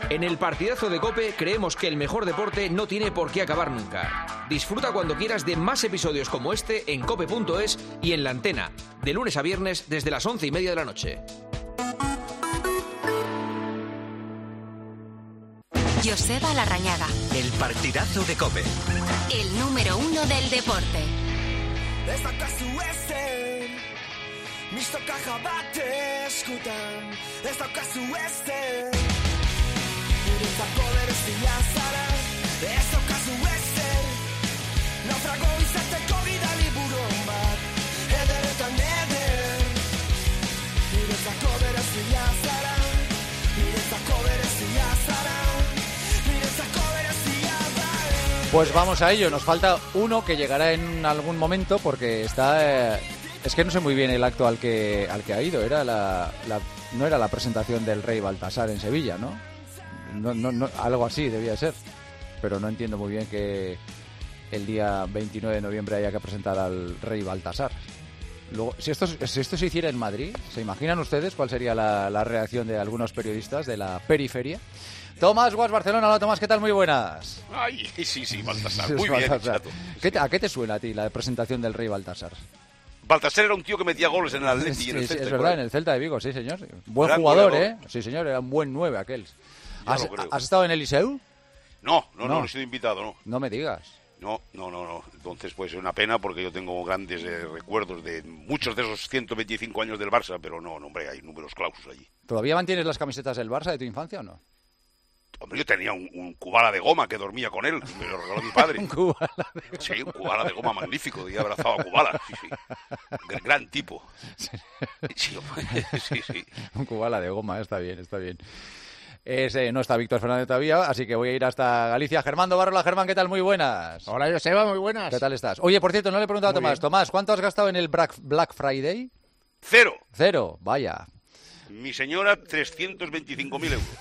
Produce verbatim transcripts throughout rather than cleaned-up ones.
En el partidazo de COPE creemos que el mejor deporte no tiene por qué acabar nunca. Disfruta cuando quieras de más episodios como este en cope punto es y en La Antena, de lunes a viernes desde las once y media de la noche. Joseba Larrañaga. El partidazo de COPE. El número uno del deporte. Ez daukazu ezer, mistoka jabate eskutan. Ez daukazu ezer, niretzako berezia zara. Ez daukazu ezer, naufrago izateko gidali buron bat. Ederretan eder, niretzako berezia zara. Niretzako berezia zara. Niretzako berezia zara. Pues vamos a ello, nos falta uno que llegará en algún momento porque está... Eh, es que no sé muy bien el acto al que al que ha ido, era la, la no era la presentación del rey Baltasar en Sevilla, ¿no? No, no, no, algo así debía ser, pero no entiendo muy bien que el día veintinueve de noviembre haya que presentar al rey Baltasar. Luego, si esto, si esto se hiciera en Madrid, ¿se imaginan ustedes cuál sería la, la reacción de algunos periodistas de la periferia? Tomás Guas, Barcelona. Hola, Tomás, ¿qué tal? Muy buenas. Ay, sí, sí, Baltasar. Muy bien, Baltasar. ¿Qué te, ¿A qué te suena a ti la presentación del rey Baltasar? Baltasar era un tío que metía goles en el Atleti Sí, y en el sí, Celta. es verdad, en el Celta de Vigo, sí, señor. Buen Gran jugador, goleador. ¿eh? Sí, señor, era un buen nueve aquel. Ya ¿Has, lo creo. ¿Has estado en Eliseu? No, no, no, No. no he sido invitado, no. No me digas. No, no, no, no. Entonces, pues es una pena porque yo tengo grandes eh, recuerdos de muchos de esos ciento veinticinco años del Barça, pero no, no, hombre, hay números clausos allí. ¿Todavía mantienes las camisetas del Barça de tu infancia o no? Hombre, yo tenía un, un cubala de goma que dormía con él, me lo regaló mi padre. Un cubala de goma. Sí, un cubala de goma magnífico, y abrazaba a Kubala, sí, sí. Gr- Gran tipo. Sí, sí, sí. Un cubala de goma, está bien, está bien. Ese, no está Víctor Fernández todavía, así que voy a ir hasta Galicia. Germán Dobarrola, Germán, ¿qué tal? Muy buenas. Hola, Joseba, muy buenas. ¿Qué tal estás? Oye, por cierto, no le he preguntado a Muy Tomás. bien. Tomás, ¿cuánto has gastado en el Black, Black Friday? Cero. Cero, vaya. Mi señora, trescientos veinticinco mil euros.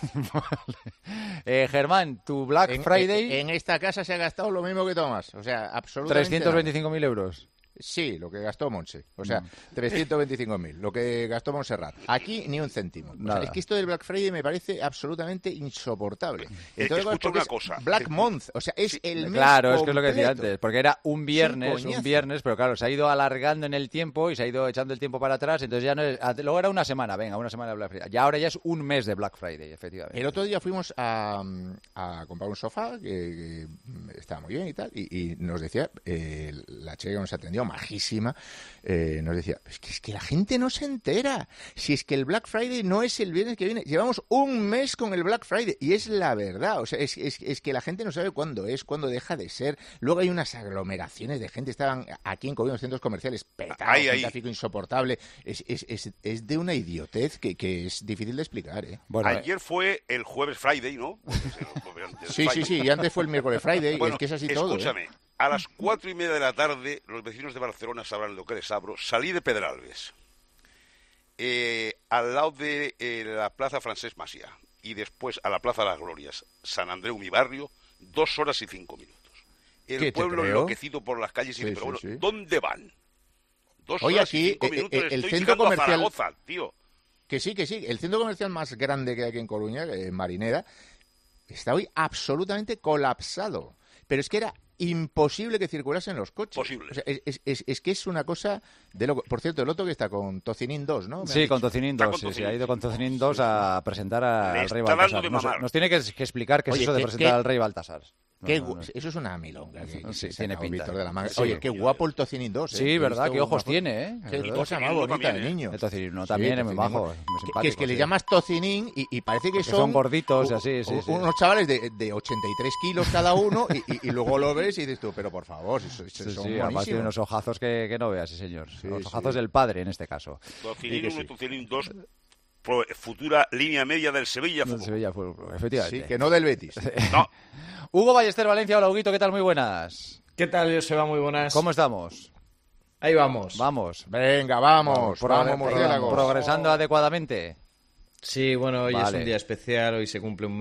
Eh, Germán, tu Black En, Friday, en, en esta casa se ha gastado lo mismo que Tomás. O sea, absolutamente trescientos nada. veinticinco mil euros. Sí, lo que gastó Monse. O sea, Mm. trescientos veinticinco mil. Lo que gastó Montserrat. Aquí ni un céntimo. O sea, Nada. es que esto del Black Friday me parece absolutamente insoportable. Eh, Entonces, escucha porque una es cosa. Black Month. O sea, es el mes Claro, es que es lo que decía completo. antes, porque era un viernes, un coñazo. viernes, pero claro, se ha ido alargando en el tiempo y se ha ido echando el tiempo para atrás, entonces ya no es, luego era una semana, venga, una semana de Black Friday. Ya ahora ya es un mes de Black Friday, efectivamente. El otro día fuimos a, a comprar un sofá que, que estaba muy bien y tal, y, y nos decía, eh, la chica que nos atendió, majísima, eh, nos decía, es que, es que la gente no se entera, si es que el Black Friday no es el viernes que viene, llevamos un mes con el Black Friday, y es la verdad, o sea, es, es, es que la gente no sabe cuándo es, cuándo deja de ser, luego hay unas aglomeraciones de gente, estaban aquí en Coruña, los centros comerciales petados, Ahí, un ahí. tráfico insoportable, es, es, es, es de una idiotez que, que es difícil de explicar, ¿eh? Bueno, Ayer fue el jueves Friday, ¿no? Sí, sí, sí, y antes fue el miércoles Friday, Bueno, es que es así todo. ¿eh? escúchame, a las cuatro y media de la tarde, los vecinos de Barcelona sabrán lo que les abro. Salí de Pedralbes, eh, al lado de eh, la Plaza Francesc Macià, y después a la Plaza de las Glorias, San Andreu, mi barrio, dos horas y cinco minutos. El ¿Qué te pueblo creo? enloquecido por las calles y Sí, dice, pero sí, bueno, sí. ¿dónde van? Dos Oye, horas y aquí, cinco eh, minutos, eh, el estoy centro llegando a comercial- Zaragoza, tío. Que sí, que sí. El centro comercial más grande que hay aquí en Coruña, eh, Marineda, está hoy absolutamente colapsado. Pero es que era imposible que circulasen los coches. Posible. O sea, es, es- es- es que es una cosa de loco. Por cierto, el otro que está con Tocinín dos, ¿no? Me sí, han con dicho. Tocinín Está dos, con sí, sí, Tocinín, ha ido con sí. Tocinín dos a presentar a- Le al rey está dando Baltasar. de Nos, mamar. nos tiene que, que explicar qué es Oye, eso de ¿qué- presentar qué- al rey Baltasar. No, Qué no, gu- no. Eso es una milonga. Que, que Sí, se tiene sacó pinta. Víctor de la manga. Sí. Oye, qué guapo el Tocinín dos. ¿eh? Sí, He verdad, visto qué ojos una foto. tiene, ¿eh? Qué Es verdad. cosa más Tocinín uno bonita también, de ¿eh? niño. El Tocinín uno Sí, también es muy Tocinín majo, uno. es muy Que- Que es simpático, que le sí. llamas Tocinín y, y parece que Porque son... son gorditos y así, sí, u- sí. Unos chavales de, de ochenta y tres kilos cada uno y, y- y luego lo ves y dices tú, pero por favor, si, so- si Sí, son sí, aparte buenísimos. de unos ojazos que, que no veas, sí, señor. Sí, Los sí. ojazos del padre, en este caso. Tocinín que uno y sí. Tocinín dos, pro- futura línea media del Sevilla Del Fútbol. Sevilla fue, efectivamente. Sí, que no del Betis. No, Hugo Ballester Valencia, hola Huguito, ¿qué tal? Muy buenas. ¿Qué tal, Joseba? Muy buenas. ¿Cómo estamos? Ahí vamos. Vamos. Venga, vamos, Progre- vamos, murciélagos. progresando adecuadamente. Sí, bueno, hoy es Vale. un día especial, hoy se cumple un mes.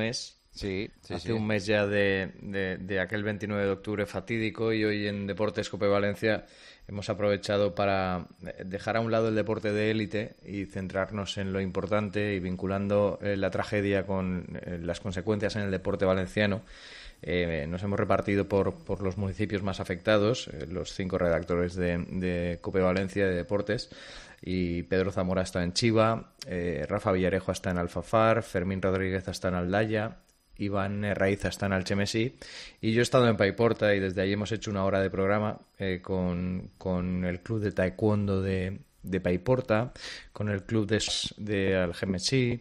Sí, sí, Hace sí. un mes ya de, de, de aquel veintinueve de octubre fatídico, y hoy en Deportes Cope Valencia hemos aprovechado para dejar a un lado el deporte de élite y centrarnos en lo importante, y vinculando eh, la tragedia con eh, las consecuencias en el deporte valenciano. Eh, nos hemos repartido por, por los municipios más afectados, eh, los cinco redactores de, de Cope Valencia de Deportes, y Pedro Zamora está en Chiva, eh, Rafa Villarejo está en Alfafar, Fermín Rodríguez está en Aldaya, Iván Raiza está en Alchemesí, y yo he estado en Paiporta, y desde allí hemos hecho una hora de programa eh, con, con el club de taekwondo de, de Paiporta, con el club de, de Algemesí,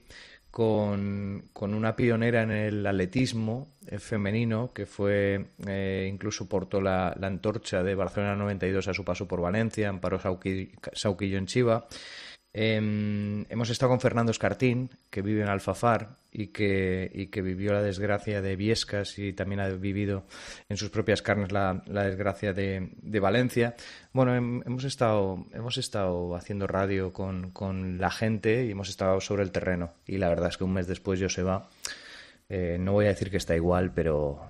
con, con una pionera en el atletismo eh, femenino, que fue eh, incluso portó la, la antorcha de Barcelona noventa y dos a su paso por Valencia, Amparo Sauqui, Sauquillo en Chiva. Eh, hemos estado con Fernando Escartín, que vive en Alfafar y que, y que vivió la desgracia de Viescas, y también ha vivido en sus propias carnes la, la desgracia de, de Valencia. Bueno, hem, hemos estado hemos estado haciendo radio con, con la gente, y hemos estado sobre el terreno, y la verdad es que un mes después Joseba, eh, no voy a decir que está igual, pero,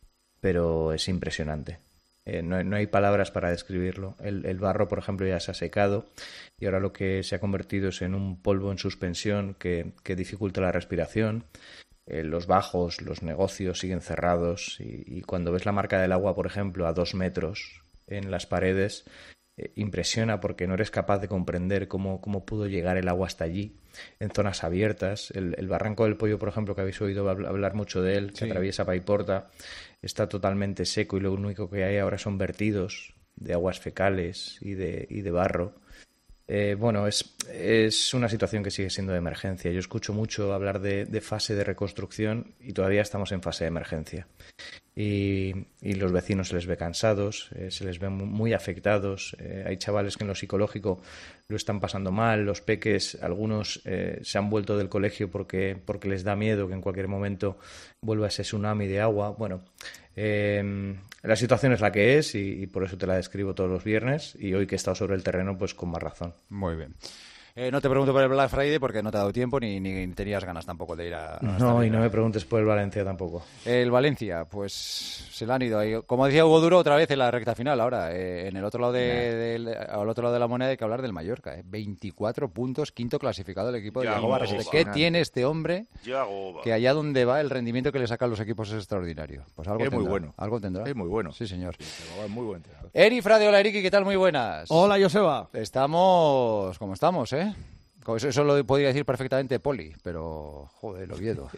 pero es impresionante. Eh, no, no hay palabras para describirlo. El, el barro, por ejemplo, ya se ha secado, y ahora lo que se ha convertido es en un polvo en suspensión que, que dificulta la respiración. Eh, los bajos, los negocios siguen cerrados, y, y cuando ves la marca del agua, por ejemplo, a dos metros en las paredes, eh, impresiona, porque no eres capaz de comprender cómo, cómo pudo llegar el agua hasta allí, en zonas abiertas. El, el Barranco del Pollo, por ejemplo, que habéis oído hablar mucho de él, que sí, atraviesa Paiporta, está totalmente seco, y lo único que hay ahora son vertidos de aguas fecales y de, y de barro. Eh, bueno, es, es una situación que sigue siendo de emergencia. Yo escucho mucho hablar de, de fase de reconstrucción, y todavía estamos en fase de emergencia. Y, y los vecinos se les ve cansados, eh, se les ve muy afectados. Eh, hay chavales que en lo psicológico lo están pasando mal. Los peques, algunos eh, se han vuelto del colegio porque, porque les da miedo que en cualquier momento vuelva ese tsunami de agua. Bueno, eh, la situación es la que es, y, y por eso te la describo todos los viernes, y hoy que he estado sobre el terreno, pues con más razón. Muy bien. Eh, no te pregunto por el Black Friday porque no te ha dado tiempo, ni, ni tenías ganas tampoco de ir a... a no, y no me preguntes por el Valencia tampoco. El Valencia, pues se le han ido ahí. Como decía Hugo Duro, otra vez en la recta final ahora. Eh, en el otro lado de, de, al otro lado de la moneda hay que hablar del Mallorca. Eh. veinticuatro puntos, quinto clasificado el equipo de Yago Barrasate. ¿Qué tiene este hombre? Yago. Que allá donde va el rendimiento que le sacan los equipos es extraordinario. Pues algo es tendrá. muy bueno. Algo tendrá. Es muy bueno. Sí, señor. Sí, es muy buen entrenador. Eri Frade, hola Eriki, ¿qué tal? Muy buenas. Hola, Joseba. Estamos como estamos, ¿eh? Eso, eso lo podría decir perfectamente Poli, pero joder, el Oviedo.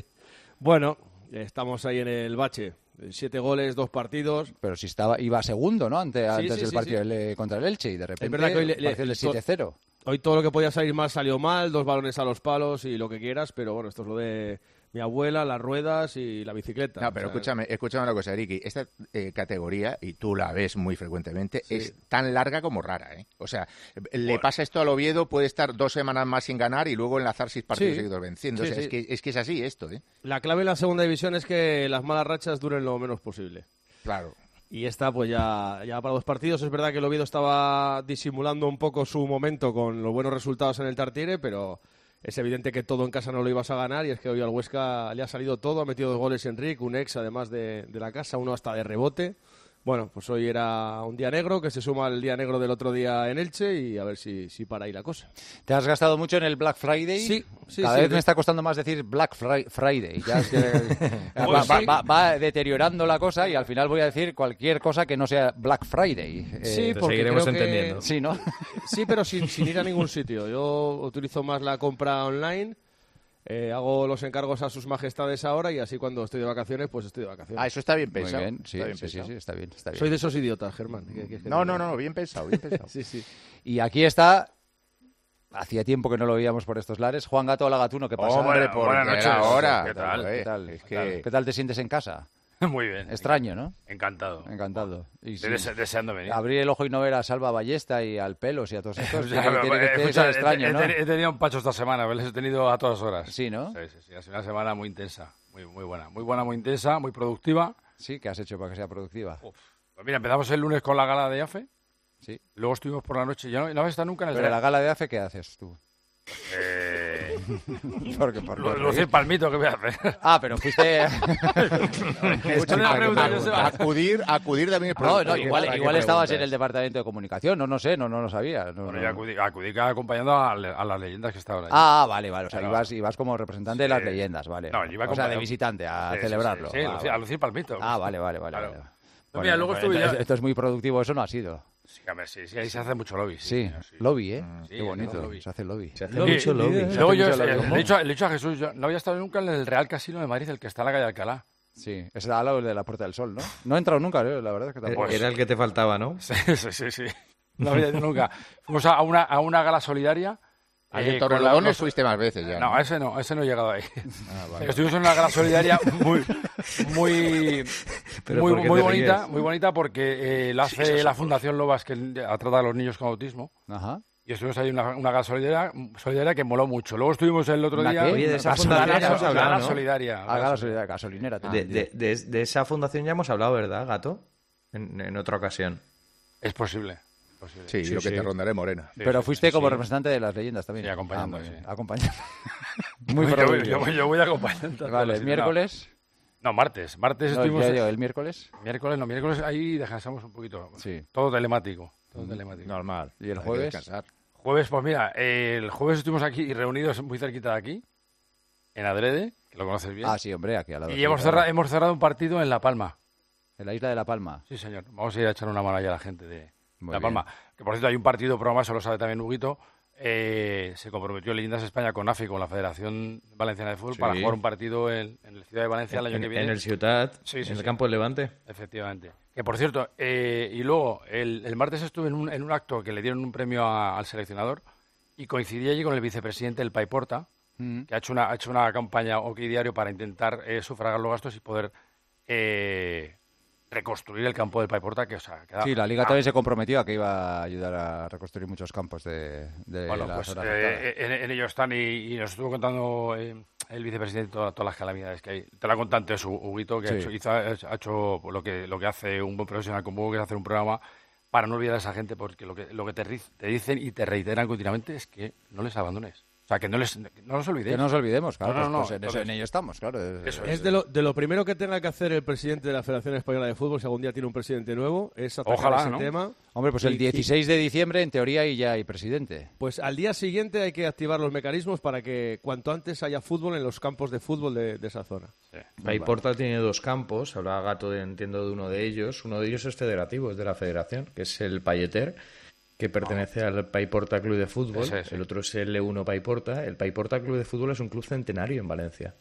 Bueno, estamos ahí en el bache. Siete goles, dos partidos. Pero si estaba iba segundo, ¿no? Ante, sí, antes sí, del sí, partido sí. contra el Elche, y de repente es verdad que hoy le, le, el siete cero. Hoy todo lo que podía salir mal salió mal, dos balones a los palos y lo que quieras, pero bueno, esto es lo de mi abuela, las ruedas y la bicicleta. No, pero o sea, escúchame, escúchame una cosa, Eriki. Esta eh, categoría, y tú la ves muy frecuentemente, sí. es tan larga como rara, ¿eh? O sea, le bueno. pasa esto al Oviedo, puede estar dos semanas más sin ganar y luego enlazar seis partidos sí. seguidos venciendo. Sí, o sea, sí. es, que, es que es así esto, ¿eh? La clave en la segunda división es que las malas rachas duren lo menos posible. Claro. Y esta, pues ya, ya para dos partidos. Es verdad que el Oviedo estaba disimulando un poco su momento con los buenos resultados en el Tartiere, pero es evidente que todo en casa no lo ibas a ganar, y es que hoy al Huesca le ha salido todo. Ha metido dos goles Enrique, un ex además de, de la casa, uno hasta de rebote. Bueno, pues hoy era un día negro que se suma al día negro del otro día en Elche, y a ver si, si para ahí la cosa. ¿Te has gastado mucho en el Black Friday? Sí, sí. Cada sí, vez de... me está costando más decir Black Friday. Ya es que va, va, va, va deteriorando la cosa, y al final voy a decir cualquier cosa que no sea Black Friday. Sí, eh, porque seguiremos creo entendiendo. Que... Sí, ¿no? Sí, pero sin, sin ir a ningún sitio. Yo utilizo más la compra online. Eh, hago los encargos a sus majestades ahora, y así cuando estoy de vacaciones, pues estoy de vacaciones. Ah, eso está bien pensado. Muy bien, sí, está bien sí, pensado. sí, sí, está bien, está bien. Soy de esos idiotas, Germán. ¿Qué, qué, qué no, no, no, no, bien pensado, bien pensado. sí, sí. Y aquí está, hacía tiempo que no lo veíamos por estos lares, Juan Gato Alagatuno, ¿qué pasa? Hombre, por buenas noches. ahora. ¿Qué tal? ¿Qué tal? Es que... ¿Qué tal te sientes en casa? Muy bien. Extraño, ¿no? Encantado. Encantado. Y sí, Dese- deseando venir. abrir el ojo y no ver a Salva Ballesta y al Pelos y a todos estos. O sea, tiene, tiene que- eh, tiene que escucha, ser extraño, he, ¿no? he- he tenido un pacho esta semana, les he tenido a todas horas. Sí, ¿no? Sí, sí, sí. Ha sido una semana muy intensa, muy, muy buena. Muy buena, muy intensa, muy productiva. Sí, ¿qué has hecho para que sea productiva? Uf. Pues mira, empezamos el lunes con la gala de AFE. Sí. Luego estuvimos por la noche. Ya no, no habéis estado nunca en el Pero Dra- la gala de AFE, ¿qué haces tú? Eh... Porque, por Lu- Lucir palmito, ¿qué voy a hacer? Ah, pero fuiste... Escucha una pregunta, yo sé- Acudir, acudir también es No, no, producto. igual, ¿Qué igual estabas en preguntas? el departamento de comunicación, no, no sé, no, no lo sabía. No, Bueno, no. y acudí, acudí acompañando a, le- a las leyendas que estaban ahí. Ah, vale, vale, o sea, Claro. ibas, ibas como representante de las Sí. leyendas, vale. No, yo iba o sea, de acompañado. visitante, a Sí, sí, celebrarlo. Sí, sí, Ah, lucir- vale. a lucir palmito. Ah, vale, vale, vale. Claro. vale. Pues mira, luego estuve entonces, ya- esto es muy productivo, eso no ha sido. Sí, hombre, sí, sí, ahí se hace mucho lobby. Sí, señor, sí. lobby, ¿eh? Sí, Qué bonito, lobby. se hace lobby. Se hace Lobby, mucho lobby. Y luego yo mucho lobby. eh, ¿Cómo? le he dicho, le he dicho a Jesús, yo no había estado nunca en el Real Casino de Madrid, el que está en la calle Alcalá. Sí, ese da al lado de la Puerta del Sol, ¿no? No he entrado nunca, ¿eh? La verdad es que tampoco. Era el que te faltaba, ¿no? Sí, sí, sí, sí. No había ido nunca. Fuimos a una, a una gala solidaria. Al eh, de con la- Torrelodones los- fuiste más veces ya. No, a ese no, a ese no he llegado ahí. Ah, vale. Estuvimos en una gala solidaria muy, muy, Pero muy, ¿por qué muy te bonita, ríes? muy bonita porque eh, la Sí, hace esos la ojos. Fundación Lobas que a tratar a los niños con autismo. Ajá. Y estuvimos ahí en una, una gala solidaria, solidaria que moló mucho. Luego estuvimos el otro ¿Una día. qué? Oye, de esa Una fundación gasolina, ya hemos Gala hablado, gala ¿no? solidaria. Ah, gasolina, gasolinera. te De, entendí. de- de- de esa fundación ya hemos hablado, ¿verdad, Gato? En, en otra ocasión. Es posible. es posible. Sí, Sí, lo que sí. te rondaré morena. Sí, Pero sí, fuiste sí, como sí. representante de las leyendas también. Sí, acompañando, Ah, muy bien, sí. acompañando. Muy Yo, voy- productivo. yo, voy- yo voy acompañando. a Vale, todos, el miércoles. No, no, martes. Martes No, estuvimos. ya digo, el miércoles. Miércoles, no, miércoles ahí descansamos un poquito. Sí. Todo telemático. Todo telemático. Normal. ¿Y el Hay que jueves? descansar. Jueves, pues mira, eh, el jueves estuvimos aquí reunidos muy cerquita de aquí, en Adrede, que lo conoces bien. Ah, sí, hombre, aquí al lado. y sí, hemos, claro. cerrado, hemos cerrado un partido en La Palma. En la isla de La Palma. Sí, señor. Vamos a ir a echar una mano allá a la gente de Muy La bien. Palma. Que por cierto, hay un partido programa, eso lo sabe también Huguito. Eh, se comprometió Leyendas España con A F I, con la Federación Valenciana de Fútbol, Sí. para jugar un partido en, en la ciudad de Valencia el año En, que viene. en el Ciutat, Sí, sí, en el sí. campo del Levante. Efectivamente. Que por cierto, eh, y luego el, el martes estuve en un, en un acto que le dieron un premio a- al seleccionador y coincidí allí con el vicepresidente del Paiporta, Mm. que ha hecho una, ha hecho una campaña OK Diario para intentar eh, sufragar los gastos y poder eh, reconstruir el campo del Paiporta, que o sea, queda- Sí, la Liga ah, también se comprometió a que iba a ayudar a reconstruir muchos campos de, de Bueno, la pues zona eh, afectada. en, en ello están y, y nos estuvo contando eh, el vicepresidente toda- todas las calamidades que hay. Te la contó antes Huguito, que Sí. ha, hecho, hizo- ha hecho lo que, lo que hace un buen profesional como Hugo, que es hacer un programa para no olvidar a esa gente, porque lo que, lo que te, ri- te dicen y te reiteran continuamente es que no les abandones. O sea, que no, les, que no los olvidéis. Que no nos olvidemos, claro, No, no, pues, no, pues en, eso- entonces- en ello estamos, claro. Eso Es de lo, de lo primero que tenga que hacer el presidente de la Federación Española de Fútbol, si algún día tiene un presidente nuevo, es atacar Ojalá, ese ¿no? tema. Hombre, pues Y- el y- dieciséis de diciembre, en teoría, y ya hay presidente. Pues al día siguiente hay que activar los mecanismos para que cuanto antes haya fútbol en los campos de fútbol de, de esa zona. Paiporta tiene dos campos, hablaba Gato, de, entiendo, de uno de ellos. Uno de ellos es federativo, es de la federación, que es el Payeter, que pertenece al Paiporta Club de Fútbol. Ese, sí. El otro es el L uno Paiporta. El Paiporta Club de Fútbol es un club centenario en Valencia.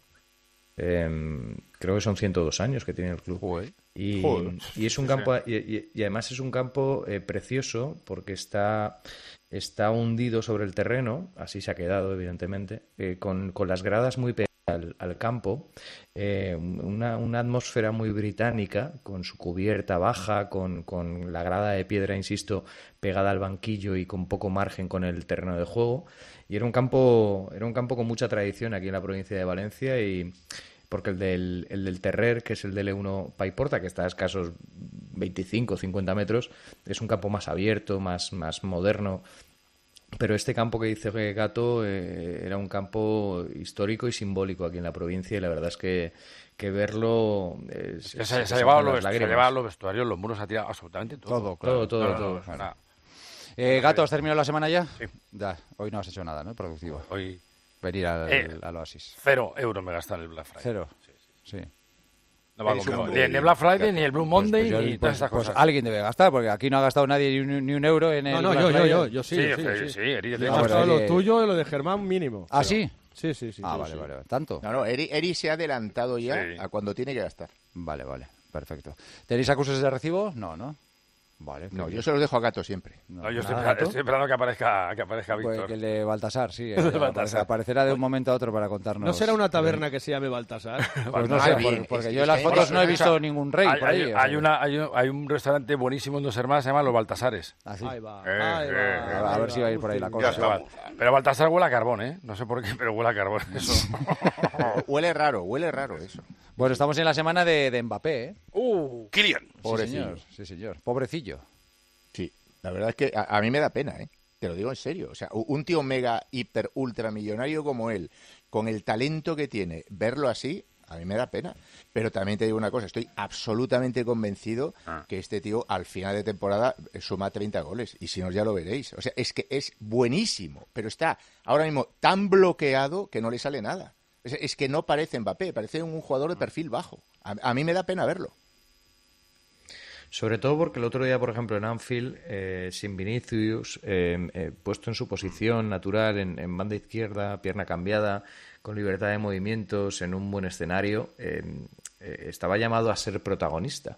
Eh, creo que son ciento dos años que tiene el club. Joder. Y, Joder. y es un campo y, y- y además es un campo eh, precioso porque está está hundido sobre el terreno, así se ha quedado evidentemente, eh, con, con las gradas muy pegadas al, al campo, eh, una, una atmósfera muy británica, con su cubierta baja, con, con la grada de piedra, insisto, pegada al banquillo y con poco margen con el terreno de juego. Y era un campo, era un campo con mucha tradición aquí en la provincia de Valencia y porque el del, el del Terrer, que es el del L uno Paiporta, que está a escasos veinticinco o cincuenta metros, es un campo más abierto, más, más moderno. Pero este campo que dice Gato eh, era un campo histórico y simbólico aquí en la provincia y la verdad es que, que verlo... eh, Es que se, se ha llevado los, las se ha lágrimas. llevado los vestuarios, los muros, ha tirado absolutamente todo. Todo, claro. Todo, todo, No, no, todo. no, no, nada. Eh, Gato, ¿has terminado la semana ya? Sí. Ya, hoy no has hecho nada, ¿no? Productivo. Hoy Venir al, Eh. al Oasis. cero euros me gastan el Black Friday. Cero. Sí, sí. Sí. No va Eres con- un ni, ni el hombre Black Friday, gato. ni el Blue Monday, Pues yo- ni pues- todas estas pues cosas. alguien debe gastar, porque aquí no ha gastado nadie ni un, ni un euro en el. No, no, Black yo, yo, Friday. yo, yo sí, Sí, yo sí, sí. sí, Eri, yo te Yo he digo, Ah, gastado bueno, lo Eri- tuyo y lo de Germán mínimo. ¿Ah, sí? Sí, sí, sí. Ah, sí, vale, sí. vale. ¿Tanto? No, no, Eri, Eri se ha adelantado ya Sí. a cuando tiene que gastar. Vale, vale. Perfecto. ¿Tenéis acusos de recibo? No, ¿no? Vale. No, pues yo se los dejo a Gato siempre. No, yo estoy, nada, espera- Gato. estoy esperando que aparezca, que aparezca Pues Víctor. que el de Baltasar, sí. eh, El de aparece- Baltasar. Aparecerá de un momento a otro para contarnos. ¿No será una taberna que se llame Baltasar? Pues no Ah, sé, bien, por- porque es- yo en las es- fotos no he escucha, visto ningún rey hay, por ahí. hay- o sea hay que- una, hay, un, hay un restaurante buenísimo en Dos Hermanas, se llama Los Baltasares. Ah, sí. Ahí va, Eh, ahí eh, va. a ahí ver si va a ir por ahí la Uy, cosa. Ya estamos. Pero Baltasar huele a carbón, ¿eh? No sé por qué, pero huele a carbón. Eso. Huele raro, huele raro eso. Bueno, estamos en la semana de, de Mbappé, ¿eh? Uh, Kylian. Sí, Pobrecillo. señor. Sí, señor. Pobrecillo. Sí, la verdad es que a, a mí me da pena, ¿eh? te lo digo en serio. O sea, un tío mega, hiper, ultra millonario como él, con el talento que tiene, verlo así, a mí me da pena. Pero también te digo una cosa, estoy absolutamente convencido ah. que este tío al final de temporada suma treinta goles. Y si no, ya lo veréis. O sea, es que es buenísimo, pero está ahora mismo tan bloqueado que no le sale nada. Es, es que no parece Mbappé, parece un jugador de perfil bajo. A, a mí me da pena verlo. Sobre todo porque el otro día, por ejemplo, en Anfield, eh, sin Vinicius, eh, eh, puesto en su posición natural, en, en banda izquierda, pierna cambiada, con libertad de movimientos, en un buen escenario, eh, eh, estaba llamado a ser protagonista.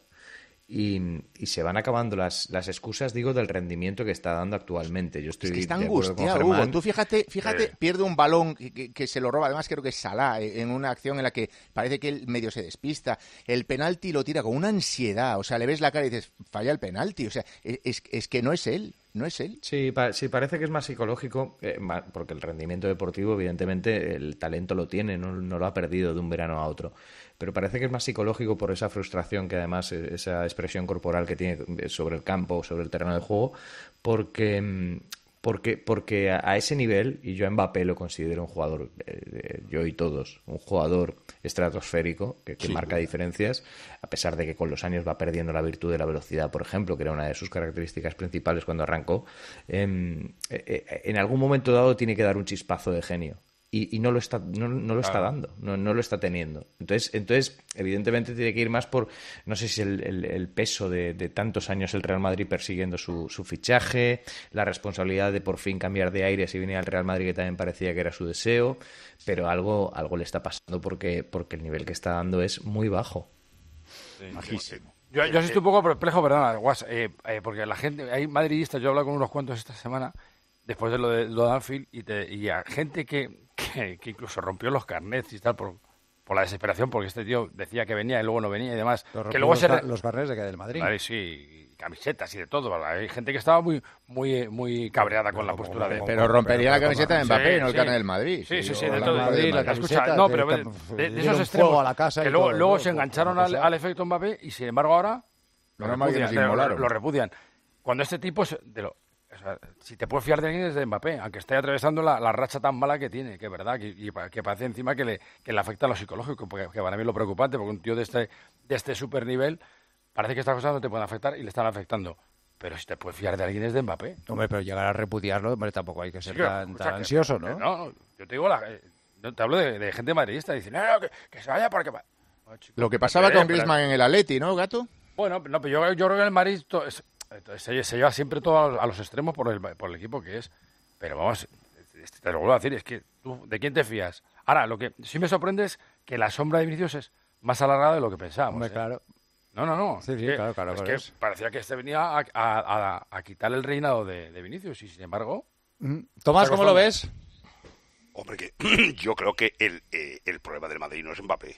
Y, y se van acabando las, las excusas, digo, del rendimiento que está dando actualmente. Yo estoy es que está de acuerdo angustiado, con Germán. Hugo. Tú fíjate, fíjate, eh. pierde un balón que, que, que se lo roba, además creo que es Salah, en una acción en la que parece que él medio se despista. El penalti lo tira con una ansiedad, o sea, le ves la cara y dices, falla el penalti. O sea, es, es que no es él. ¿No es él? Sí, pa- sí, parece que es más psicológico, eh, porque el rendimiento deportivo, evidentemente, el talento lo tiene, no, no lo ha perdido de un verano a otro. Pero parece que es más psicológico por esa frustración que además, esa expresión corporal que tiene sobre el campo, sobre el terreno de juego, porque... Porque, porque a ese nivel, y yo a Mbappé lo considero un jugador, eh, yo y todos, un jugador estratosférico que, que sí, marca diferencias, a pesar de que con los años va perdiendo la virtud de la velocidad, por ejemplo, que era una de sus características principales cuando arrancó, eh, eh, en algún momento dado tiene que dar un chispazo de genio. Y, y no lo está no, no lo está claro. dando, no, no lo está teniendo. Entonces, entonces evidentemente tiene que ir más por, no sé si el, el, el peso de, de tantos años el Real Madrid persiguiendo su, su fichaje, la responsabilidad de por fin cambiar de aire si viene al Real Madrid, que también parecía que era su deseo, pero algo, algo le está pasando porque, porque el nivel que está dando es muy bajo. Sí, bajísimo. Yo, yo estoy un poco perplejo, perdona, Guas, eh, eh, porque la gente, hay madridistas, yo he hablado con unos cuantos esta semana, después de lo de, lo de Anfield, y, te, y a gente que Que, que incluso rompió los carnets y tal por, por la desesperación, porque este tío decía que venía y luego no venía y demás. Que luego los, se re... los carnets de que del Madrid. Vale, sí, camisetas y de todo. ¿Verdad? Hay gente que estaba muy muy muy cabreada con pero, la postura de... Pero rompería pero, la camiseta de Mbappé, sí, no el sí. carnet del Madrid. Sí, sí, sí, sí de todo. Madrid, la Escucha, no, pero de, de, de esos extremos, a la casa que luego, todo, luego ¿no? se engancharon al, al efecto Mbappé y sin embargo ahora lo repudian, lo, lo repudian. Cuando este tipo es de lo... O sea, si te puedes fiar de alguien es de Mbappé, aunque esté atravesando la, la racha tan mala que tiene, que es verdad, que, y, que parece encima que le, que le afecta a lo psicológico, porque, que para mí es lo preocupante, porque un tío de este de este super nivel, parece que estas cosas no te pueden afectar y le están afectando. Pero si te puedes fiar de alguien es de Mbappé. Hombre, pero llegar a repudiarlo, hombre, tampoco hay que ser sí, que, tan, o sea, tan que, ansioso, ¿no? Que, no, yo te digo, la, no, te hablo de, de gente madridista, diciendo, no, no, que, que se vaya porque... Bueno, chicos, lo que pasaba con Griezmann en el Atleti, ¿no, Gato? Bueno, no, pero yo, yo creo que en el Madrid... To, es, Se, se lleva siempre todo a los extremos por el, por el equipo que es. Pero vamos, te lo vuelvo a decir, es que tú, ¿de quién te fías? Ahora, lo que sí me sorprende es que la sombra de Vinicius es más alargada de lo que pensábamos. Hombre, ¿eh? claro. No, no, no. Sí, sí, que, claro, claro. Es claro. que parecía que este venía a, a, a, a quitar el reinado de, de Vinicius y, sin embargo... Tomás, ¿cómo lo ves? Hombre, que yo creo que el, eh, el problema del Madrid no es Mbappé,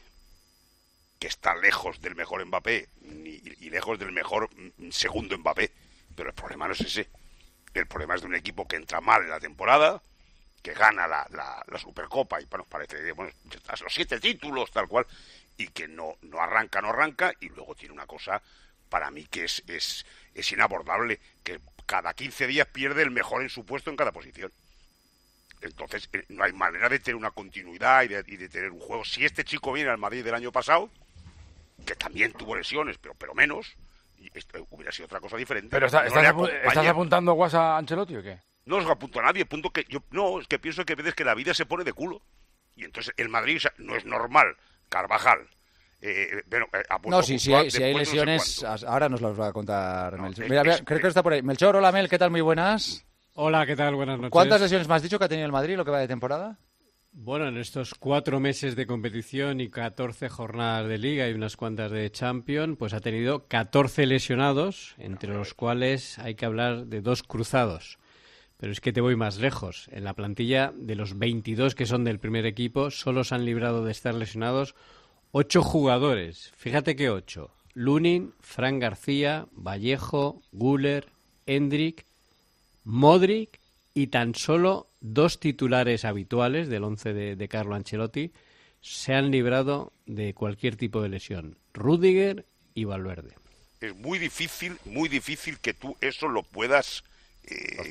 que está lejos del mejor Mbappé y, y lejos del mejor segundo Mbappé. Pero el problema no es ese. El problema es de un equipo que entra mal en la temporada, que gana la, la, la Supercopa y bueno, parece bueno, los siete títulos, tal cual, y que no, no arranca, no arranca, y luego tiene una cosa para mí que es, es, es inabordable, que cada quince días pierde el mejor en su puesto en cada posición. Entonces, eh, no hay manera de tener una continuidad y de, y de tener un juego. Si este chico viene al Madrid del año pasado, que también tuvo lesiones, pero, pero menos... Esto hubiera sido otra cosa diferente. ¿Pero está, no estás, apu ¿estás apuntando Guas a Ancelotti o qué? No os apunto a nadie, punto que yo no, es que pienso que a veces que la vida se pone de culo. Y entonces el Madrid, o sea, no es normal. Carvajal. Eh, bueno, eh, no, sí, si hay, si hay lesiones, no sé ahora nos las va a contar no, Melchor. Es, mira, mira, es, creo es, que está por ahí. Melchor, hola Mel, ¿qué tal? Muy buenas. Hola, ¿qué tal? Buenas noches. ¿Cuántas lesiones me has dicho que ha tenido el Madrid lo que va de temporada? Bueno, en estos cuatro meses de competición y catorce jornadas de Liga y unas cuantas de Champions, pues ha tenido catorce lesionados, entre los cuales hay que hablar de dos cruzados. Pero es que te voy más lejos. En la plantilla de los veintidós que son del primer equipo, solo se han librado de estar lesionados ocho jugadores. Fíjate que ocho. Lunin, Fran García, Vallejo, Güler, Endrick, Modric y tan solo dos titulares habituales del once de, de Carlo Ancelotti se han librado de cualquier tipo de lesión. Rüdiger y Valverde. Es muy difícil, muy difícil que tú eso lo puedas Eh,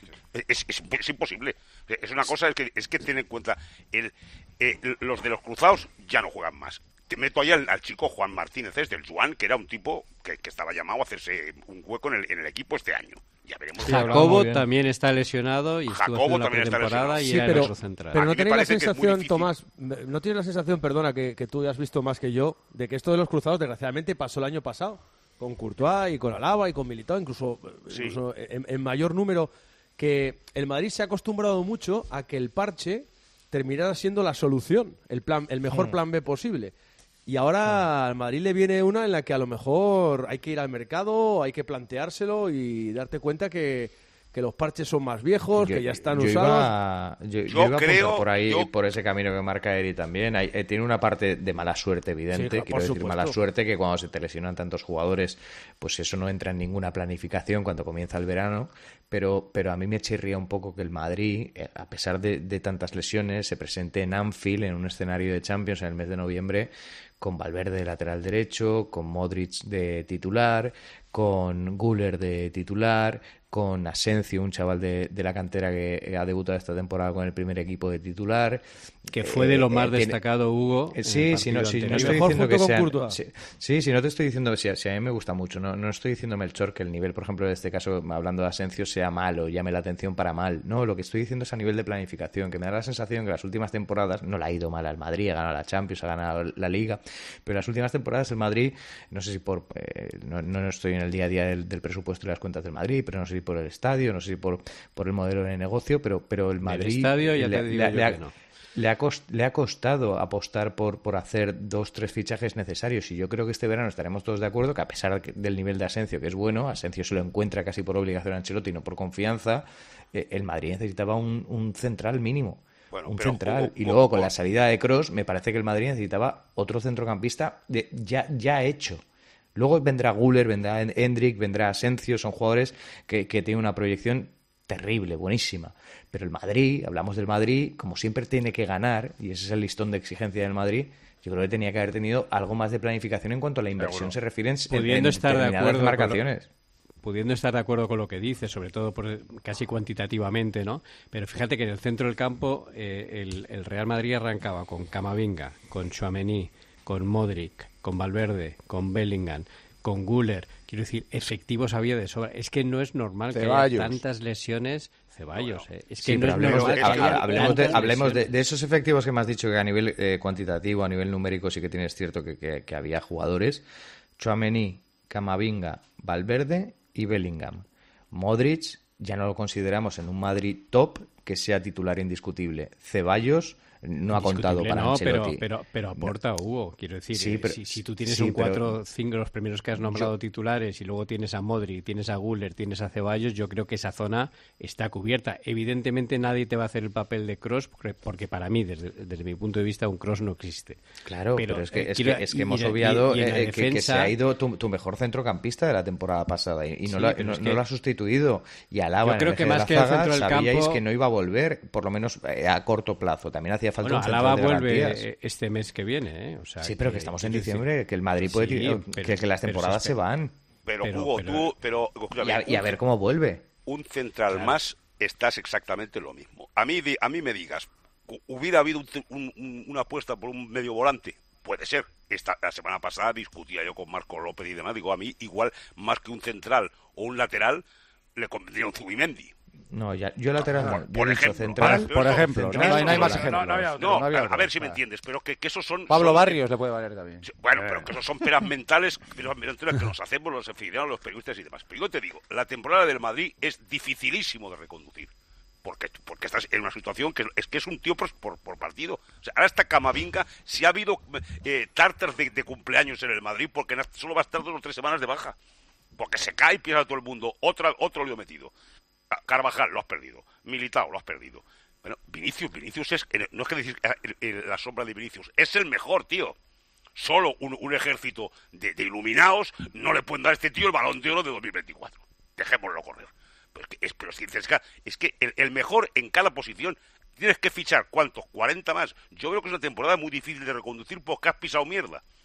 es, es, es imposible. Es una cosa, es que, es que ten en cuenta, el, eh, los de los cruzados ya no juegan más. Te meto ahí al, al chico Juan Martínez, es del Juan, que era un tipo que, que estaba llamado a hacerse un hueco en el, en el equipo este año. Ya veremos. Sí, Jacobo también está lesionado y estuvo en la pretemporada y sí, era pero, nuestro central. Pero no tenéis la sensación, Tomás, no tienes la sensación, perdona, que, que tú ya has visto más que yo, de que esto de los cruzados desgraciadamente pasó el año pasado, con Courtois y con Alaba y con Militao, incluso, sí. incluso en, en mayor número, que el Madrid se ha acostumbrado mucho a que el parche terminara siendo la solución, el plan, el mejor mm. plan B posible. Y ahora al Madrid le viene una en la que a lo mejor hay que ir al mercado, hay que planteárselo y darte cuenta que, que los parches son más viejos, yo, que ya están yo usados. Iba, yo, yo, yo iba creo, por ahí, yo... por ese camino que marca Eri también. Hay, eh, tiene una parte de mala suerte evidente, sí, quiero decir supuesto. mala suerte, que cuando se te lesionan tantos jugadores, pues eso no entra en ninguna planificación cuando comienza el verano. Pero, pero a mí me chirría un poco que el Madrid, eh, a pesar de, de tantas lesiones, se presente en Anfield, en un escenario de Champions en el mes de noviembre, con Valverde de lateral derecho, con Modric de titular, con Güler de titular, con Asensio, un chaval de, de la cantera que ha debutado esta temporada con el primer equipo de titular. Que fue de lo más eh, destacado, tiene... Hugo. Eh, sí, si no, si no estoy diciendo que sean... Sí, sí, si no te estoy diciendo... Si, si a mí me gusta mucho. No, no estoy diciendo, Melchor, que el nivel, por ejemplo, de este caso, hablando de Asensio, sea malo, llame la atención para mal. No, lo que estoy diciendo es a nivel de planificación, que me da la sensación que las últimas temporadas no le ha ido mal al Madrid, ha ganado la Champions, ha ganado la Liga, pero las últimas temporadas el Madrid, no sé si por... Eh, no, no estoy en el día a día del, del presupuesto y las cuentas del Madrid, pero no sé si por el estadio, no sé si por, por el modelo de negocio, pero, pero el Madrid... El estadio ya le, te digo le, yo le, que no. Le ha, cost, le ha costado apostar por, por hacer dos, tres fichajes necesarios, y yo creo que este verano estaremos todos de acuerdo que a pesar del nivel de Asensio, que es bueno, Asensio se lo encuentra casi por obligación a Ancelotti y no por confianza, eh, el Madrid necesitaba un, un central mínimo. Bueno, un central. Hugo, y luego Hugo, con la salida de Kroos me parece que el Madrid necesitaba otro centrocampista de, ya, ya hecho. Luego vendrá Güler, vendrá Endrick, vendrá Asensio, son jugadores que, que tienen una proyección terrible, buenísima. Pero el Madrid, hablamos del Madrid, como siempre tiene que ganar, y ese es el listón de exigencia del Madrid, yo creo que tenía que haber tenido algo más de planificación en cuanto a la inversión bueno, se refiere en, pudiendo en estar de acuerdo marcaciones. Con lo, pudiendo estar de acuerdo con lo que dice, sobre todo por, casi cuantitativamente, ¿no? Pero fíjate que en el centro del campo eh, el, el Real Madrid arrancaba con Camavinga, con Tchouaméni, con Modric, con Valverde, con Bellingham, con Güler. Quiero decir, efectivos había de sobra. Es que no es normal Ceballos. que haya tantas lesiones. Ceballos, bueno, eh. es que sí, no es hablemos normal. De, que haya hablemos de, hablemos de, de esos efectivos que me has dicho, que a nivel eh, cuantitativo, a nivel numérico, sí que tienes cierto que, que, que había jugadores. Tchouaméni, Camavinga, Valverde y Bellingham. Modric ya no lo consideramos en un Madrid top que sea titular indiscutible. Ceballos no ha contado para no, Ancelotti. Pero, pero, pero aporta no. Hugo, quiero decir, sí, pero, si, si tú tienes sí, un cuatro pero, cinco los primeros que has nombrado yo, titulares y luego tienes a Modric, tienes a Güler, tienes a Ceballos, yo creo que esa zona está cubierta. Evidentemente nadie te va a hacer el papel de Kroos porque, porque para mí, desde, desde mi punto de vista, un Kroos no existe. Claro, pero, pero es que, eh, es que, es que hemos y, obviado y, y eh, defensa, que, que se ha ido tu, tu mejor centrocampista de la temporada pasada y, y no, sí, lo, no, es que, no lo ha sustituido. Y Alaba, yo creo en el que más de que la el zaga, centro del sabíais campo, que no iba a volver, por lo menos eh, a corto plazo. También hacía falta bueno, un central Alaba de vuelve garantías. este mes que viene, ¿eh? O sea, sí, pero que, que estamos en diciembre, decir, que el Madrid puede sí, pero, que, que las temporadas se van. Pero, pero Hugo, pero, tú, pero y, a, y a ver cómo vuelve. Un central claro. más, estás exactamente lo mismo. A mí, a mí me digas, hubiera habido un, un, una apuesta por un medio volante. Puede ser. Esta, la semana pasada discutía yo con Marco López y demás. Digo, a mí igual más que un central o un lateral le convendría un Zubimendi. No, ya, yo lateral no. Por, por ejemplo, central, por ejemplo, central, no, hay, no hay más ejemplos. No, no, no, no, no había otro, a ver si me entiendes, pero que, que esos son... Pablo son, Barrios le puede valer también. Bueno, eh. pero que esos son peras mentales, peras mentales que nos hacemos los aficionados, los periodistas y demás. Pero yo te digo, la temporada del Madrid es dificilísimo de reconducir. Porque, porque estás en una situación que es que es un tío por, por, por partido. O sea, ahora está Camavinga, si ha habido eh, tártaros de, de cumpleaños en el Madrid, porque solo va a estar dos o tres semanas de baja. Porque se cae y piensa todo el mundo. Otra, otro lío metido. Carvajal, lo has perdido. Militao, lo has perdido. Bueno, Vinicius, Vinicius es... No es que decir la sombra de Vinicius. Es el mejor, tío. Solo un, un ejército de, de iluminados no le pueden dar a este tío el Balón de Oro de dos mil veinticuatro. Dejémoslo correr. Pero es que, es, pero es, es que el, el mejor en cada posición tienes que fichar, ¿cuántos? cuarenta más. Yo creo que es una temporada muy difícil de reconducir porque has pisado mierda.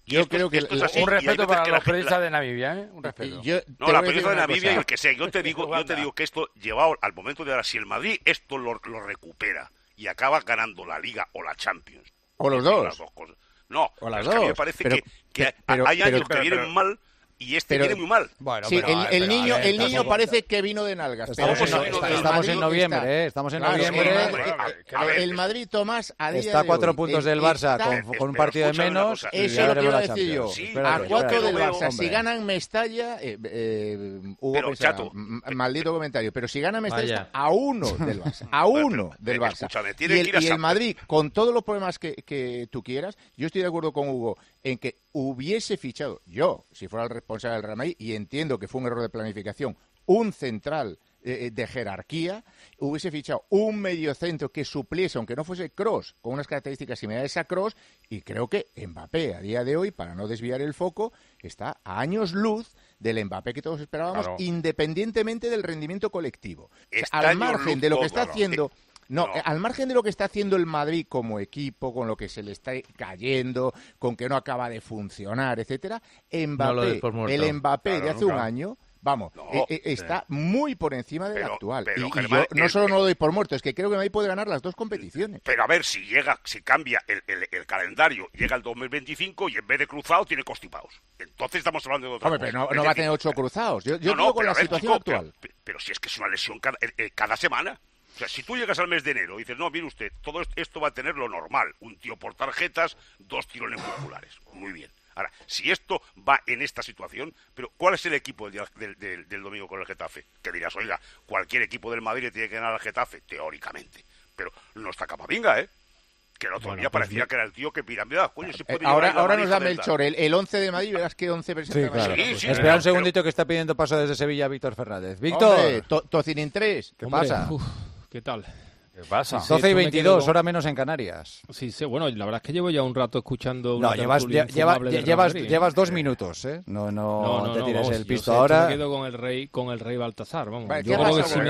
Yo esto, creo que esto es así, un respeto para los periodistas la... de Namibia, ¿eh? Un respeto. Yo, no, la periodista de Namibia y el que sea. Yo te digo, yo te digo que esto, llevado al momento de ahora, si el Madrid esto lo, lo recupera y acaba ganando la Liga o la Champions. O los dos. Las dos cosas. No, o las es dos. Que a mí me parece pero, que, que pero, hay años pero, que vienen pero, mal y este pero, viene muy mal. Bueno, sí, pero, el, el pero, niño, ver, el niño estamos, parece que vino de nalgas. Estamos, pero, en, pero, estamos en noviembre, está, ¿eh? Estamos en claro, noviembre. El, hombre, el, el, el Madrid, Tomás, a día está a cuatro de puntos hoy, del Barça está, con, con un partido de menos. Eso es lo que iba a decir yo. Sí, a cuatro del veo, Barça. hombre. Si ganan Mestalla, eh, eh, Hugo pero, pensará, Chato, maldito comentario, pero si ganan Mestalla, vaya. está a uno del Barça. A uno pero, del Barça. Y el, y el Madrid, con todos los problemas que, que tú quieras, yo estoy de acuerdo con Hugo en que hubiese fichado, yo, si fuera el responsable del Real Madrid, y entiendo que fue un error de planificación, un central eh, de jerarquía, hubiese fichado un mediocentro que supliese, aunque no fuese Kroos, con unas características similares a Kroos, y creo que Mbappé, a día de hoy, para no desviar el foco, está a años luz del Mbappé que todos esperábamos, claro, independientemente del rendimiento colectivo. O sea, al margen de lo que está haciendo... No, no, al margen de lo que está haciendo el Madrid como equipo, con lo que se le está cayendo, con que no acaba de funcionar, etcétera, Mbappé, no el Mbappé claro, de hace nunca. un año, vamos, no, eh, eh, está sí. muy por encima del pero, actual. Pero, y, Germán, y yo no el, solo no lo doy por muerto, es que creo que Madrid puede ganar las dos competiciones. Pero a ver, si llega, si cambia el, el, el calendario, llega el dos mil veinticinco y en vez de cruzado tiene constipados. Entonces estamos hablando de otra Hombre, cosa. pero no, es no va a decir, tener ocho cruzados. Yo, yo no, digo no, con la ver, situación chico, actual. Pero, pero si es que es una lesión cada, eh, cada semana. O sea, si tú llegas al mes de enero y dices, no, mire usted, todo esto va a tener lo normal. Un tío por tarjetas, dos tirones musculares. Muy bien. Ahora, si esto va en esta situación, pero ¿cuál es el equipo del, del, del, del domingo con el Getafe? Que dirás, oiga, cualquier equipo del Madrid tiene que ganar al Getafe, teóricamente. Pero no está Camavinga, ¿eh? Que el otro bueno, día pues parecía bien. Que era el tío que piramidaba. Coño, se puede eh, ahora ahora nos da Melchor el, el once de Madrid, verás que once presenta. Sí, claro. Sí, sí, Espera un segundito pero... que está pidiendo paso desde Sevilla Víctor Fernández. Víctor, Hombre, to, Tocinin tres. ¿Qué Hombre, pasa? Uf, ¿qué tal? ¿Qué pasa? Sí, doce y veintidós, hora menos en Canarias. Sí, sí, bueno, la verdad es que llevo ya un rato escuchando... No, llevas, lleva, llevas, Madrid, llevas ¿eh? dos minutos, ¿eh? No, no, no, no te no, tires vamos, el pisto yo ahora. Yo me quedo con el rey, con el rey Baltasar, vamos. Vale, yo creo que sí me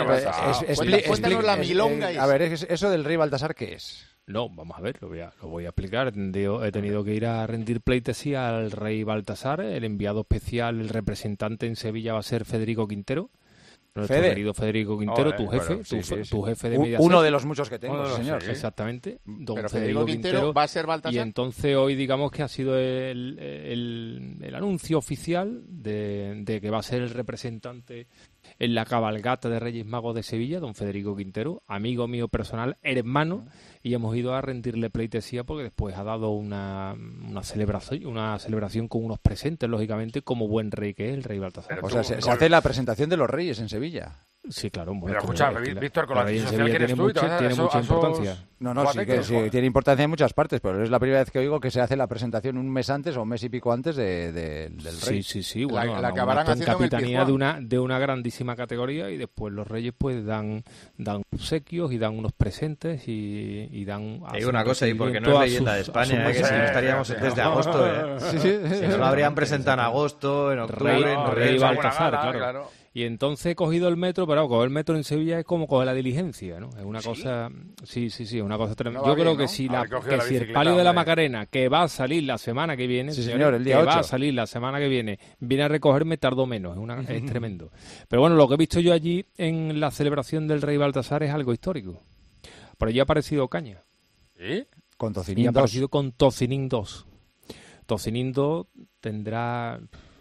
va Cuéntanos la milonga. A ver, ¿eso del rey Baltasar qué es? No, vamos a ver, lo voy a, lo voy a explicar. He tenido que ir a rendir pleitesía al rey Baltasar. El enviado especial, el representante en Sevilla va a ser Federico Quintero. Nuestro Fede. querido Federico Quintero, oh, eh, tu jefe, bueno, tu, sí, sí, tu sí. jefe de Mediaset. Uno de los muchos que tengo, sí, señor. Sí. Exactamente. Don Pero Federico Quintero, Quintero va a ser Baltasar. Y entonces hoy digamos que ha sido el, el, el anuncio oficial de, de que va a ser el representante en la cabalgata de Reyes Magos de Sevilla, don Federico Quintero, amigo mío personal, hermano, y hemos ido a rendirle pleitesía porque después ha dado una, una celebración una celebración con unos presentes, lógicamente, como buen rey que es el rey Baltasar. O sea, se, se hace la presentación de los reyes en Sevilla. Sí, claro. Bueno, pero escucha, la, Víctor, con la crisis social que eres tiene tú, mucho, tiene eso, mucha esos... importancia. No, no, sí, que, sí, tiene importancia en muchas partes, pero es la primera vez que oigo que se hace la presentación un mes antes o un mes y pico antes de, de, del rey. Sí, sí, sí. Bueno, la, la acabarán haciendo en capitanía de una, de una grandísima categoría y después los reyes pues dan, dan obsequios y dan unos presentes y, y dan... Hay una cosa, y porque no es leyenda sus, de España, ¿eh? Que si no estaríamos en desde agosto, ¿eh? Sí, sí, sí, si no lo habrían presentado en agosto, en octubre... Rey, en rey Baltasar, claro. claro. Y entonces he cogido el metro, pero coger el metro en Sevilla es como coger la diligencia, ¿no? Es una ¿Sí? cosa... Sí, sí, sí, una cosa tremenda. No Yo creo bien, que, ¿no? si, la, que la si el palio de la Macarena, que va a salir la semana que viene, sí, señores, señor, el día que ocho. va a salir la semana que viene, viene a recogerme, tardó menos, es, una, es tremendo. Pero bueno, lo que he visto yo allí en la celebración del rey Baltasar es algo histórico. Por allí ha aparecido Caña. ¿Sí? Con Tocinín y ha dos. aparecido con Tocinín dos. Tocinín dos tendrá...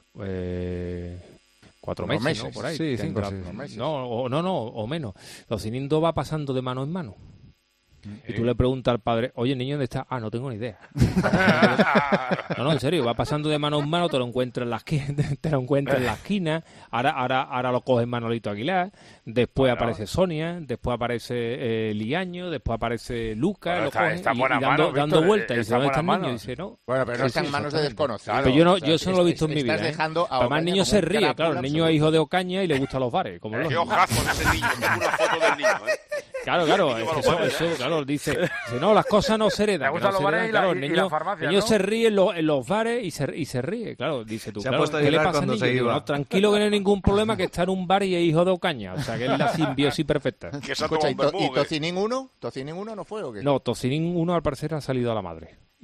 Eh, Cuatro meses, meses, ¿no? Por ahí. Sí, cinco, Tendrá, sí, meses. No, o, no, no, o menos. Tocinín dos va pasando de mano en mano. ¿Eh? Y tú le preguntas al padre, oye, niño, ¿dónde está? Ah, no tengo ni idea. No, no, en serio, va pasando de mano en mano, te lo encuentras en la esquina, te lo encuentras en la esquina, ahora, ahora, ahora lo coge Manolito Aguilar, después bueno. aparece Sonia, después aparece eh, Liaño, después aparece Lucas, bueno, lo está, cogen está y, buena y dando, mano, dando vueltas, y dice, ¿dónde está el mano? niño? Y dice, no. Bueno, pero no está en manos de desconocidos. Pero yo no, o sea, yo eso no lo he visto en mi vida. Estás dejando ¿eh? Además el niño se ríe, claro, el niño es hijo de Ocaña y le gustan los bares, como Qué ojazo en ese niño, tengo una foto del niño, ¿eh? Claro, claro, es que eso, eso, claro, dice, dice, no, las cosas no se heredan. Me gustan los bares y, claro, la, el niño, y la farmacia, el niño ¿no? se ríe en, lo, en los bares y se, y se ríe, claro, dice tú, se claro, ha puesto a ¿qué le pasa cuando al niño? se Digo, iba. no, tranquilo que no hay ningún problema, que está en un bar y es hijo de Ocaña, o sea, que es la simbiosis perfecta. Escucha, ¿y, to, ¿y Tocinín uno? ¿Tocinín uno no fue o qué? No, Tocinín uno al parecer ha salido a la madre.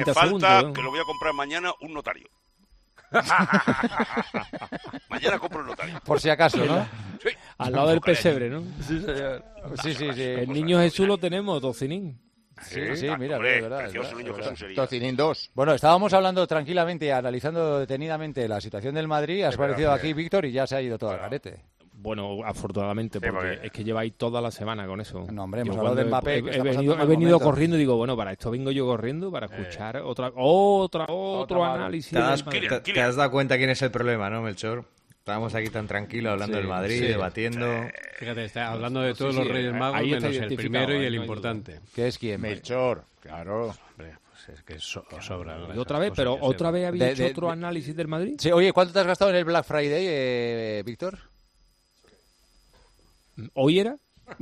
treinta me falta, segundos. ¿eh? que lo voy a comprar mañana, un notario. Mañana compro el notario. Por si acaso, ¿no? Sí. Al lado del pesebre, ¿no? Sí, señor. Sí, sí, sí. El niño Jesús lo tenemos, tocinín. Sí, sí, mira, hombre, es verdad. precioso es niño verdad. Jesús sería. Tocinín dos. Bueno, estábamos hablando tranquilamente y analizando detenidamente la situación del Madrid. Has Sí, aparecido pero, aquí, sí. Víctor, y ya se ha ido todo al carete. Bueno, afortunadamente, Sí, porque, porque- es que lleváis toda la semana con eso. No, hombre, Yo hemos hablado de cuando Mbappé, He, que he está pasando venido, un mal he venido momento. corriendo y digo, bueno, para esto vengo yo corriendo, para escuchar otra, otra, otro Otra análisis. ¿Te has, del Madrid. te- te has dado cuenta quién es el problema, no, Melchor? Estábamos aquí tan tranquilos hablando Sí, del Madrid, sí. debatiendo. Fíjate, está hablando de Sí, todos sí, los Reyes eh, Magos, ahí está menos el identificado, primero y ahí el no hay importante. ¿Qué es quién? Melchor, claro. Hombre, pues es que so- sobra. Y otra vez, pero otra vez habéis De- hecho de- otro de- análisis del Madrid. Sí, oye, ¿cuánto te has gastado en el Black Friday, eh, Víctor? ¿Hoy era?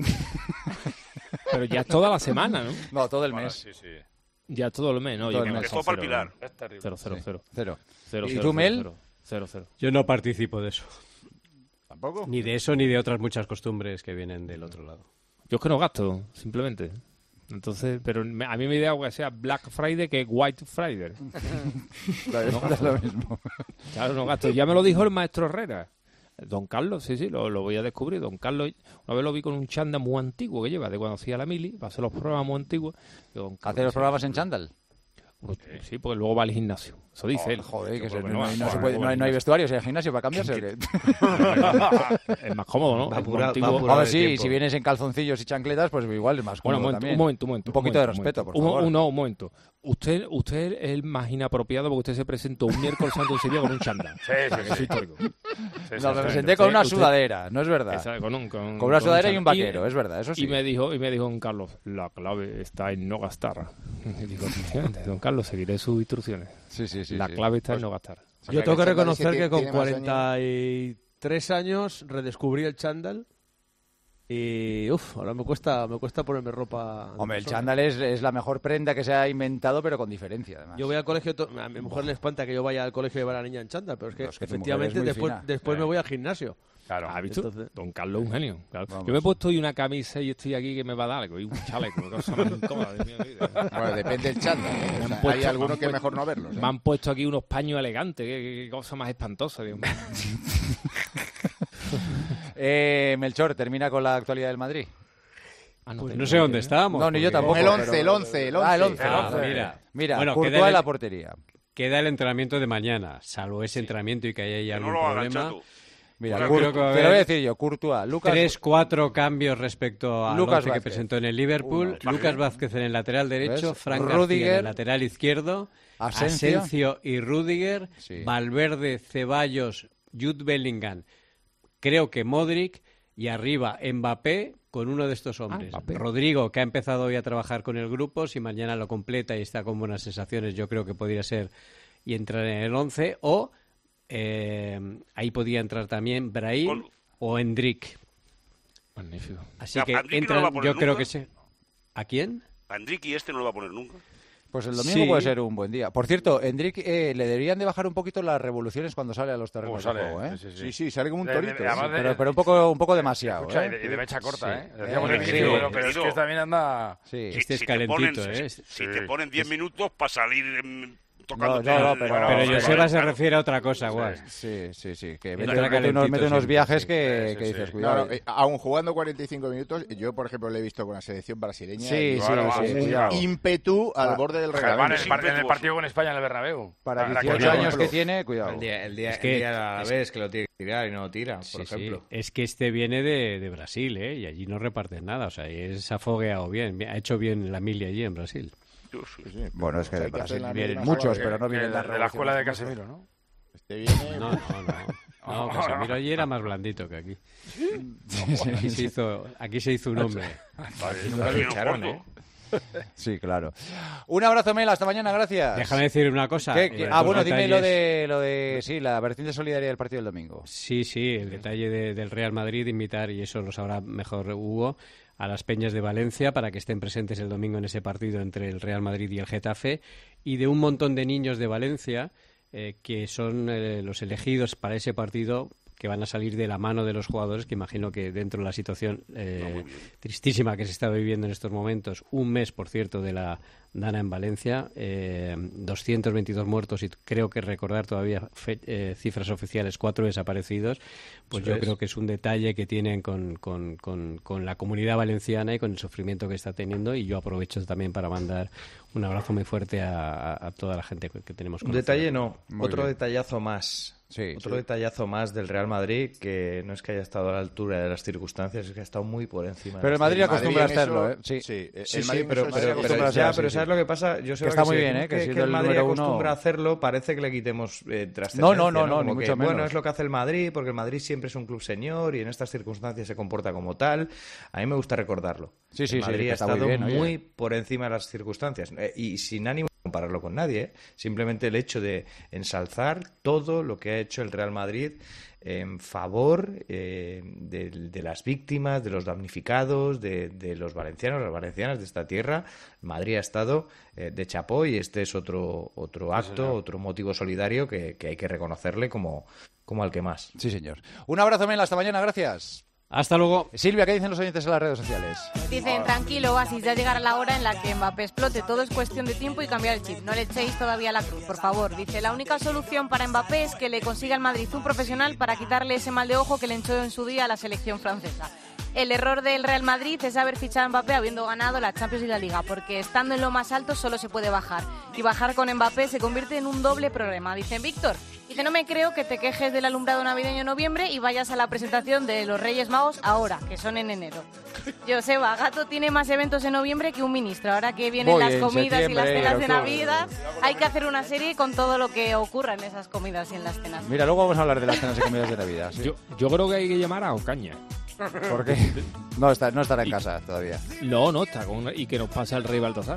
Pero ya es toda la semana, ¿no? No, todo el Bueno, mes. sí, sí. Ya es todo el mes, ¿no? Todo Yo el creo mes. que Empezó son para cero, Pilar. Es terrible. Cero, cero, Sí. cero. Cero. Cero, ¿Y cero, tú, cero, Mel? Cero, cero, cero. Yo no participo de eso. ¿Tampoco? Ni de eso ni de otras muchas costumbres que vienen del otro lado. Yo es que no gasto, simplemente. Entonces, pero me- a mí me da que sea Black Friday que White Friday. Es lo mismo. Claro, no gasto. Ya me lo dijo el maestro Herrera. Don Carlos, sí, sí, lo, lo voy a descubrir. Don Carlos, una vez lo vi con un chándal muy antiguo que lleva, de cuando hacía la mili, va a hacer los programas muy antiguos. Digo, don Carlos, ¿Hacer los sí, programas sí, en chándal? pues, sí, porque luego va al gimnasio. Eso dice él. Joder, que se- Bueno, no, hay- no bueno, se puede- no hay, no hay vestuarios en el gimnasio para cambiarse. ¿o qué? Es más cómodo, ¿no? Va Es muy apurado, antiguo. va apurado. Hombre, de sí, tiempo. si vienes en calzoncillos y chancletas, pues igual es más Bueno, cómodo un momento, también. un momento, un momento. Un poquito momento, de un respeto, momento. por Un- favor. un- no, un momento. Usted, usted es el más inapropiado porque usted se presentó un miércoles santo en Sevilla con un chándal. Sí, sí, Eso es sí. histórico. Sí, sí, No, sí, me sí. presenté con una usted- sudadera, no es verdad. Esa, con, un, con, Con una sudadera y un chándal. vaquero, es verdad, eso sí. Y me dijo, y me dijo don Carlos, la clave está en no gastar. Y digo, efectivamente, don Carlos, seguiré sus instrucciones. Sí, sí, sí. la sí. clave está en no gastar. O Yo sea, tengo que el chándal reconocer ese que con tiene más años. cuarenta y tres años redescubrí el chándal y uff, ahora me cuesta me cuesta ponerme ropa. de Hombre, el persona. chándal es, es la mejor prenda que se ha inventado, pero con diferencia, además. Yo voy al colegio, to- a mi mujer le espanta que yo vaya al colegio y llevar a la niña en chándal, pero es que, No, es que tu efectivamente mujer es muy después, fina. después Sí. me voy al gimnasio. Claro. ¿Has visto? Entonces- Don Carlos es un genio. claro. Vamos. Yo me he puesto hoy una camisa y estoy aquí que me va a dar algo. Y un chaleco, una cosa más incómoda de mi vida. Bueno, depende del chándal. ¿eh? O Me han sea, hay puesto- algunos me han que es puesto- mejor no verlos. ¿eh? Me han puesto aquí unos paños elegantes. Qué, qué- qué cosa más espantosa, Dios mío. Eh, Melchor, termina con la actualidad del Madrid. Ah, Pues tengo no sé dónde que- estábamos. No, ni yo porque- tampoco. El once, pero- el once, el Ah, el once. once. Ah, el once. mira. Mira, Bueno, Courtois queda en el- la portería. Queda el entrenamiento de mañana, salvo ese entrenamiento y que haya ahí Que no algún lo hagan, problema. chato. Mira, Bueno, Cour- creo que va a te lo voy a haber decir yo, Courtois, Lucas... Tres, cuatro cambios respecto al Lucas once que Vázquez. presentó en el Liverpool. Uno. Lucas Vázquez en el lateral derecho, ¿Ves? Frank García en Rudiger, el lateral izquierdo, Asensio. Asensio y Rudiger, Sí. Valverde, Ceballos, Jude Bellingham, creo que Modric y arriba Mbappé con uno de estos hombres. Mbappé. Rodrigo, que ha empezado hoy a trabajar con el grupo, si mañana lo completa y está con buenas sensaciones, yo creo que podría ser y entrar en el once, o eh, ahí podía entrar también Brahim Con- o Endrick. Magnífico. Así Ya, que Endrick no lo entran, va a poner yo creo nunca. que sí. ¿A quién? Andrique este no lo va a poner nunca. Pues el domingo Sí. puede ser un buen día. Por cierto, Endrick, eh, le deberían de bajar un poquito las revoluciones cuando sale a los terrenos Como sale. de juego, ¿eh? Sí, sí, Sí, sí, sale como un De- de- torito. ¿eh? además de- Pero, pero un poco, un poco demasiado, Escucha, y ¿eh? de, y de mecha corta, Sí. ¿eh? Decíamos Eh, el sí, querido, pero, pero es querido. que también anda... Sí. Este es te calentito, ponen- ¿eh? Si, si Sí. te ponen diez minutos para salir mm, No, tocándote no, no, el- pero- bueno, Pero sí, Joseba se claro. refiere a otra cosa, Guas. Sí, sí, sí. Que Entra mete, mete calentito unos, mete unos siempre, viajes sí. que, Sí, que sí, dices, sí. cuidado. No, no, eh, aún jugando cuarenta y cinco minutos, yo, por ejemplo, le he visto con la selección brasileña. Sí, y sí, bueno, sí, un cuidado. ímpetu al Ah, borde del Además, en reglamento. el, par- en el impetuoso. partido con España en el Bernabéu. Para La- la dieciocho que- años que ejemplo. tiene, cuidado. El día, el día, Es que- el día a la es- vez que lo tiene que tirar y no lo tira, por Sí, sí. ejemplo. Es que este viene de, de Brasil, ¿eh? Y allí no reparten nada. O sea, es afogueado bien. Ha hecho bien la mili allí en Brasil. Yo sí. Sí, sí. Bueno, es que O sea, de hay que hacer Brasil la vienen misma muchos, cosa pero que- no que vienen de, tan de la escuela de revolucionarios. Casemiro, ¿no? Este viene... No, no, no. No, Casemiro allí era más blandito que aquí. Aquí se hizo, aquí se hizo un hombre. Nunca lo echaron, ¿eh? Sí, claro. Un abrazo, Mel, hasta mañana, gracias. Déjame decir una cosa. ¿Qué- qué? eh, Ah, dos bueno, dime lo detalles. de, lo de, sí, la vertiente solidaria del partido del domingo. Sí, sí, el detalle de- del Real Madrid, invitar, y eso lo sabrá mejor Hugo, a las Peñas de Valencia para que estén presentes el domingo en ese partido entre el Real Madrid y el Getafe, y de un montón de niños de Valencia eh, que son eh, los elegidos para ese partido, que van a salir de la mano de los jugadores, que imagino que dentro de la situación eh, tristísima que se está viviendo en estos momentos, un mes, por cierto, de la, Dana en Valencia, eh, doscientos veintidós muertos y creo que recordar todavía fe, eh, cifras oficiales, cuatro desaparecidos, pues Eso yo es. creo que es un detalle que tienen con, con, con, con la comunidad valenciana y con el sufrimiento que está teniendo, y yo aprovecho también para mandar un abrazo muy fuerte a, a, a toda la gente que tenemos. Un detalle no, muy otro bien. detallazo más. Sí, Otro sí. detallazo más del Real Madrid, que no es que haya estado a la altura de las circunstancias, es que ha estado muy por encima. Pero el Madrid acostumbra a hacerlo, ¿eh? Sí, sí, el sí, Madrid sí pero, pero, pero, pero, ya, pero ¿sabes lo que pasa? Yo sé que está que muy sí, bien, ¿eh? Que, que, que, si el Madrid número acostumbra uno... a hacerlo, parece que le quitemos eh, trascendencia. No, no, no, ¿no? no ni que, mucho bueno, menos. es lo que hace el Madrid, porque el Madrid siempre es un club señor y en estas circunstancias se comporta como tal. A mí me gusta recordarlo. Sí, sí, el Madrid sí, ha estado muy, bien, muy por encima de las circunstancias eh, y sin ánimo de compararlo con nadie, ¿eh? Simplemente el hecho de ensalzar todo lo que ha hecho el Real Madrid en favor eh, de, de las víctimas, de los damnificados, de, de los valencianos, las valencianas de esta tierra. Madrid ha estado eh, de chapó y este es otro otro acto, sí, otro motivo solidario que, que hay que reconocerle como, como al que más. Sí, señor. Un abrazo, Mela, hasta mañana, gracias. Hasta luego. Silvia, ¿qué dicen los oyentes en las redes sociales? Dicen, tranquilo, Oasis, ya llegará la hora en la que Mbappé explote. Todo es cuestión de tiempo y cambiar el chip. No le echéis todavía la cruz, por favor. Dice, la única solución para Mbappé es que le consiga al Madrid un profesional para quitarle ese mal de ojo que le echó en su día a la selección francesa. El error del Real Madrid es haber fichado a Mbappé habiendo ganado la Champions y la Liga, porque estando en lo más alto solo se puede bajar. Y bajar con Mbappé se convierte en un doble problema. Dice Víctor, dice, no me creo que te quejes del alumbrado navideño en noviembre y vayas a la presentación de los Reyes Magos ahora, que son en enero. Joseba, Gato tiene más eventos en noviembre que un ministro. Ahora que vienen Voy las en comidas y las cenas de octubre. Navidad, hay que hacer una serie con todo lo que ocurra en esas comidas y en las cenas. Mira, luego vamos a hablar de las cenas y comidas de Navidad. ¿sí? Yo, yo creo que hay que llamar a Ocaña. ¿Por qué? No, está, no estará en casa todavía. No, no, está con... y que nos pasa el rey Baltasar.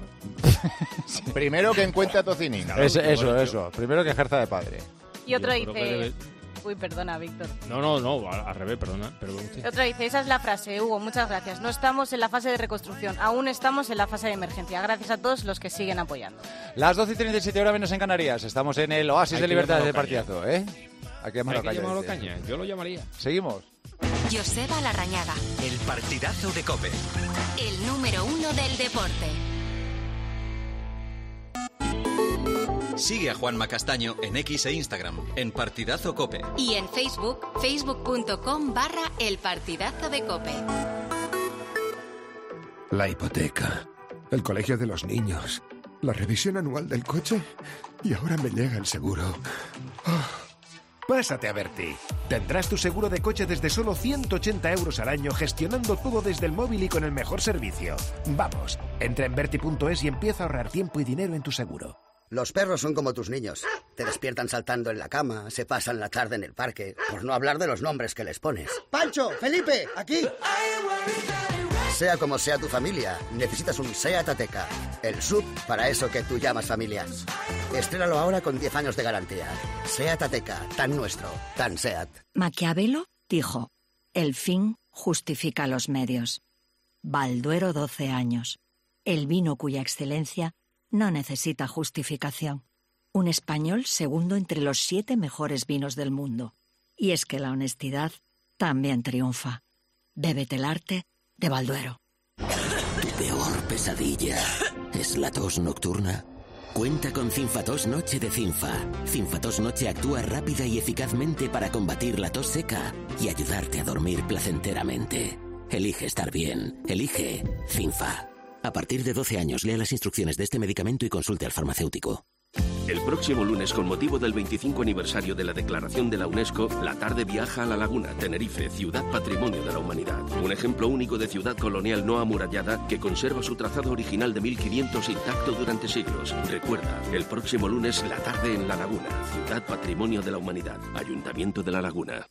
Sí. Primero que encuentre a Tocinin. Es, eso, eso. Primero que ejerza de padre. Y otro Yo creo dice... que debe- Uy, perdona, Víctor. No, no, no, al, al revés, perdona. Pero usted. Otro dice, esa es la frase, Hugo, muchas gracias. No estamos en la fase de reconstrucción, aún estamos en la fase de emergencia. Gracias a todos los que siguen apoyando. Las doce y treinta y siete horas menos en Canarias. Estamos en el oasis Hay de que libertad de llamarlo partidazo, ¿eh? Hay que llamarlo Hay que Caña, llamarlo dice. Caña, yo lo llamaría. Seguimos. Joseba Larrañaga, El partidazo de COPE. el número uno del deporte. Sigue a Juanma Castaño en X e Instagram, en Partidazo COPE. Y en Facebook, facebook.com barra el partidazo de COPE. La hipoteca, el colegio de los niños, la revisión anual del coche y ahora me llega el seguro. Oh. Pásate a Berti. Tendrás tu seguro de coche desde solo ciento ochenta euros al año, gestionando todo desde el móvil y con el mejor servicio. Vamos, entra en Berti punto es y empieza a ahorrar tiempo y dinero en tu seguro. Los perros son como tus niños. Te despiertan saltando en la cama, se pasan la tarde en el parque, por no hablar de los nombres que les pones. ¡Pancho! ¡Felipe! ¡Aquí! Sea como sea tu familia, necesitas un SEAT Ateca. El sub para eso que tú llamas familiar. Estrénalo ahora con diez años de garantía. SEAT Ateca, tan nuestro, tan SEAT. Maquiavelo dijo, el fin justifica los medios. Balduero doce años. El vino cuya excelencia no necesita justificación. Un español segundo entre los siete mejores vinos del mundo. Y es que la honestidad también triunfa. Bébete el arte de Balduero. ¿Tu peor pesadilla es la tos nocturna? Cuenta con Cinfatos Noche de Cinfa. Cinfatos Noche actúa rápida y eficazmente para combatir la tos seca y ayudarte a dormir placenteramente. Elige estar bien. Elige Cinfa. A partir de doce años, lea las instrucciones de este medicamento y consulte al farmacéutico. El próximo lunes, con motivo del veinticinco aniversario de la Declaración de la UNESCO, la tarde viaja a La Laguna, Tenerife, ciudad patrimonio de la humanidad. Un ejemplo único de ciudad colonial no amurallada que conserva su trazado original de mil quinientos intacto durante siglos. Recuerda, el próximo lunes, la tarde en La Laguna, ciudad patrimonio de la humanidad, Ayuntamiento de La Laguna.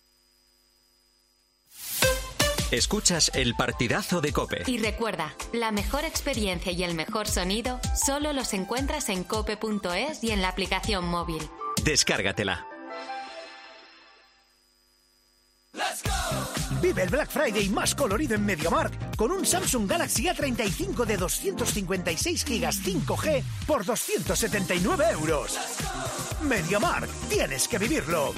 Escuchas el partidazo de COPE. Y recuerda, la mejor experiencia y el mejor sonido solo los encuentras en cope punto es y en la aplicación móvil. Descárgatela. Vive el Black Friday más colorido en MediaMarkt con un Samsung Galaxy A treinta y cinco de doscientos cincuenta y seis gigas cinco G por doscientos setenta y nueve euros. MediaMarkt, tienes que vivirlo.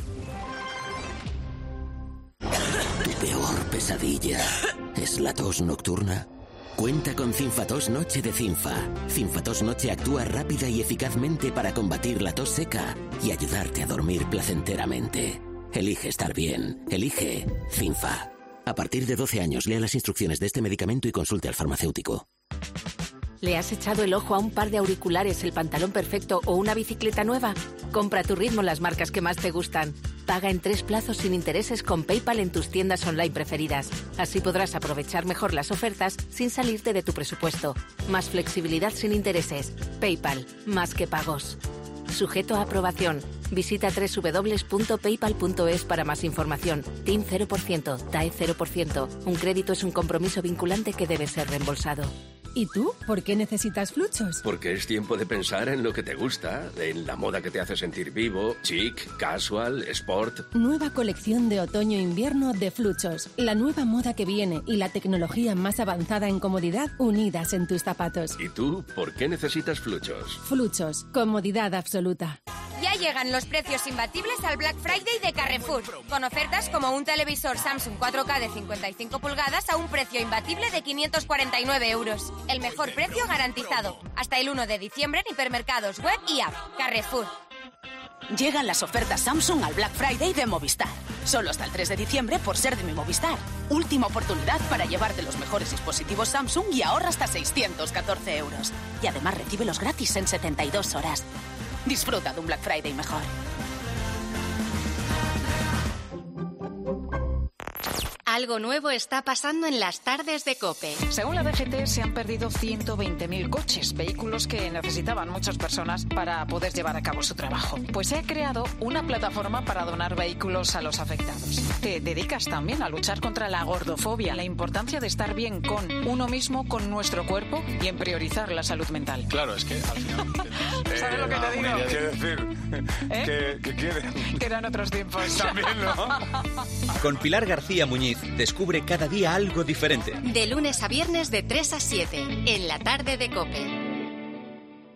¿Tu peor pesadilla es la tos nocturna? Cuenta con Cinfatos Noche de Cinfa. Cinfatos Noche actúa rápida y eficazmente para combatir la tos seca y ayudarte a dormir placenteramente. Elige estar bien. Elige Cinfa. A partir de doce años, lea las instrucciones de este medicamento y consulte al farmacéutico. ¿Le has echado el ojo a un par de auriculares, el pantalón perfecto o una bicicleta nueva? Compra a tu ritmo las marcas que más te gustan. Paga en tres plazos sin intereses con PayPal en tus tiendas online preferidas. Así podrás aprovechar mejor las ofertas sin salirte de tu presupuesto. Más flexibilidad sin intereses. PayPal, más que pagos. Sujeto a aprobación. Visita doble u doble u doble u punto paypal punto es para más información. T I N cero por ciento, T A E cero por ciento. Un crédito es un compromiso vinculante que debe ser reembolsado. ¿Y tú? ¿Por qué necesitas Fluchos? Porque es tiempo de pensar en lo que te gusta, en la moda que te hace sentir vivo, chic, casual, sport. Nueva colección de otoño-invierno de Fluchos. La nueva moda que viene y la tecnología más avanzada en comodidad unidas en tus zapatos. ¿Y tú? ¿Por qué necesitas Fluchos? Fluchos. Comodidad absoluta. Ya llegan los precios imbatibles al Black Friday de Carrefour, con ofertas como un televisor Samsung cuatro K de cincuenta y cinco pulgadas a un precio imbatible de quinientos cuarenta y nueve euros. El mejor precio garantizado. Hasta el uno de diciembre en hipermercados web y app. Carrefour. Llegan las ofertas Samsung al Black Friday de Movistar. Solo hasta el tres de diciembre por ser de mi Movistar. Última oportunidad para llevarte los mejores dispositivos Samsung y ahorra hasta seiscientos catorce euros. Y además recíbelos gratis en setenta y dos horas. Disfruta de un Black Friday mejor. Algo nuevo está pasando en las tardes de COPE. Según la D G T, se han perdido ciento veinte mil coches, vehículos que necesitaban muchas personas para poder llevar a cabo su trabajo. Pues se ha creado una plataforma para donar vehículos a los afectados. Te dedicas también a luchar contra la gordofobia, la importancia de estar bien con uno mismo, con nuestro cuerpo y en priorizar la salud mental. Claro, es que al final... ¿Sabes lo que te digo? Quiere decir ¿Eh? que, que quiere... Que eran otros tiempos. También, ¿no? Con Pilar García Muñiz, descubre cada día algo diferente. De lunes a viernes de tres a siete, en la tarde de COPE.